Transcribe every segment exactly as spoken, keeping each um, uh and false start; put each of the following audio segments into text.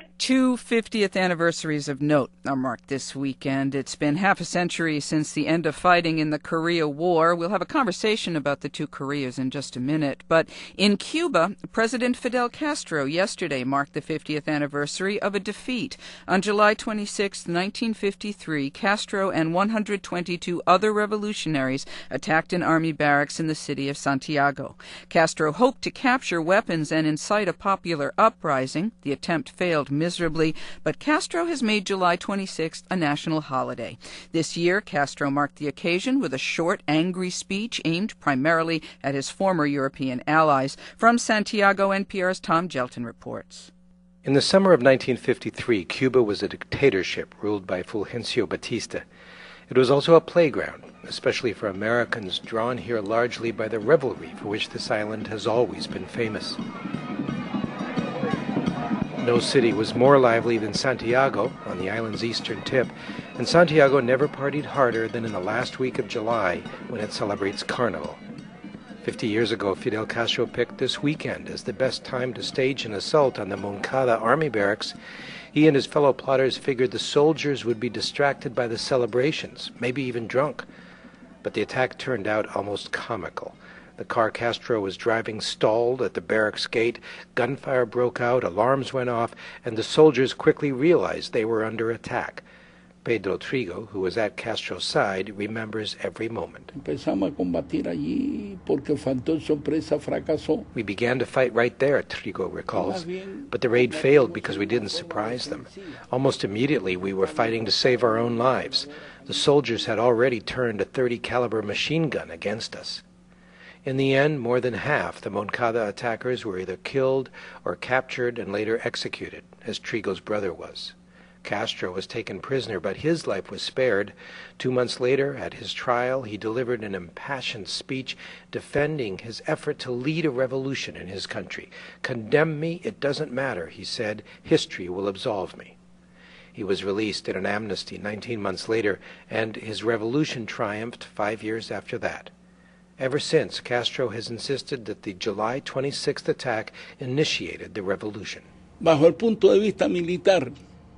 Two fiftieth anniversaries of note are marked this weekend. It's been half a century since the end of fighting in the Korea War. We'll have a conversation about the two Koreas in just a minute. But in Cuba, President Fidel Castro yesterday marked the fiftieth anniversary of a defeat. On July twenty-sixth, nineteen fifty-three, Castro and one hundred twenty-two other revolutionaries attacked an army barracks in the city of Santiago. Castro hoped to capture weapons and incite a popular uprising. The attempt failed miserably. Miserably, but Castro has made July twenty-sixth a national holiday. This year, Castro marked the occasion with a short, angry speech aimed primarily at his former European allies. From Santiago, N P R's Tom Gelton reports. In the summer of nineteen fifty-three, Cuba was a dictatorship ruled by Fulgencio Batista. It was also a playground, especially for Americans drawn here largely by the revelry for which this island has always been famous. No city was more lively than Santiago, on the island's eastern tip, and Santiago never partied harder than in the last week of July, when it celebrates Carnival. Fifty years ago, Fidel Castro picked this weekend as the best time to stage an assault on the Moncada army barracks. He and his fellow plotters figured the soldiers would be distracted by the celebrations, maybe even drunk. But the attack turned out almost comical. The car Castro was driving stalled at the barracks gate, gunfire broke out, alarms went off, and the soldiers quickly realized they were under attack. Pedro Trigo, who was at Castro's side, remembers every moment. We began to fight right there, Trigo recalls, but the raid failed because we didn't surprise them. Almost immediately we were fighting to save our own lives. The soldiers had already turned a thirty caliber machine gun against us. In the end, more than half the Moncada attackers were either killed or captured and later executed, as Trigo's brother was. Castro was taken prisoner, but his life was spared. Two months later, at his trial, he delivered an impassioned speech defending his effort to lead a revolution in his country. "Condemn me, it doesn't matter," he said. "History will absolve me." He was released in an amnesty nineteen months later, and his revolution triumphed five years after that. Ever since, Castro has insisted that the July twenty-sixth attack initiated the revolution. Bajo el punto de vista militar,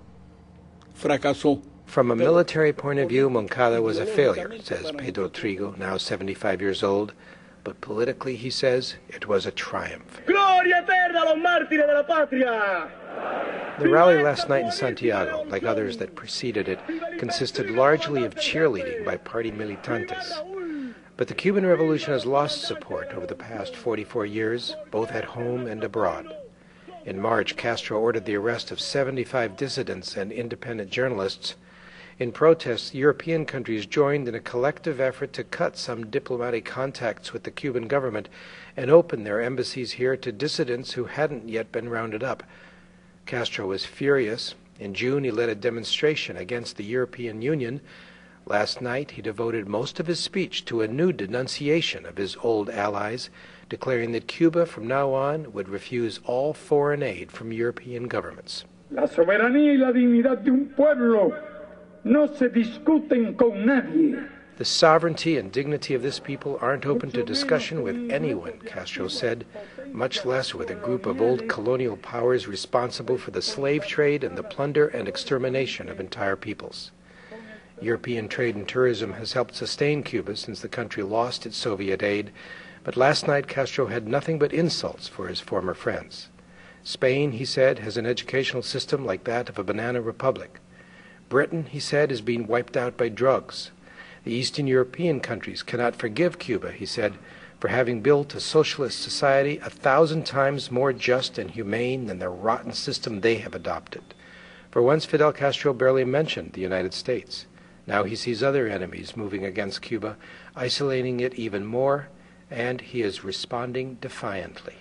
fracasó. From a military point of view, Moncada was a failure, says Pedro Trigo, now seventy-five years old. But politically, he says, it was a triumph. Gloria eterna a los mártires de la patria! The rally last night in Santiago, like others that preceded it, consisted largely of cheerleading by party militantes. But the Cuban Revolution has lost support over the past forty-four years, both at home and abroad. In March, Castro ordered the arrest of seventy-five dissidents and independent journalists. In protest, European countries joined in a collective effort to cut some diplomatic contacts with the Cuban government and open their embassies here to dissidents who hadn't yet been rounded up. Castro was furious. In June, he led a demonstration against the European Union. Last night, he devoted most of his speech to a new denunciation of his old allies, declaring that Cuba from now on would refuse all foreign aid from European governments. La soberanía y la dignidad de un pueblo no se discuten con nadie. The sovereignty and dignity of this people aren't open to discussion with anyone, Castro said, much less with a group of old colonial powers responsible for the slave trade and the plunder and extermination of entire peoples. European trade and tourism has helped sustain Cuba since the country lost its Soviet aid, but last night Castro had nothing but insults for his former friends. Spain, he said, has an educational system like that of a banana republic. Britain, he said, is being wiped out by drugs. The Eastern European countries cannot forgive Cuba, he said, for having built a socialist society a thousand times more just and humane than the rotten system they have adopted. For once, Fidel Castro barely mentioned the United States. Now he sees other enemies moving against Cuba, isolating it even more, and he is responding defiantly.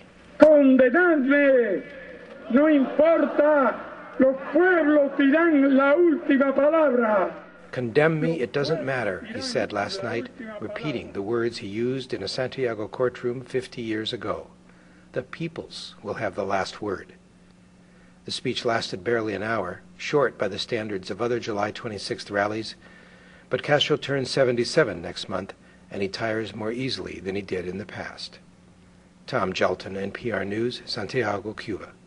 Condenadme, no importa, los pueblos dirán la última palabra. Condemn me, it doesn't matter, he said last night, repeating the words he used in a Santiago courtroom fifty years ago. The peoples will have the last word. The speech lasted barely an hour, short by the standards of other July twenty-sixth rallies, but Castro turns seventy-seven next month, and he tires more easily than he did in the past. Tom Gelton, N P R News, Santiago, Cuba.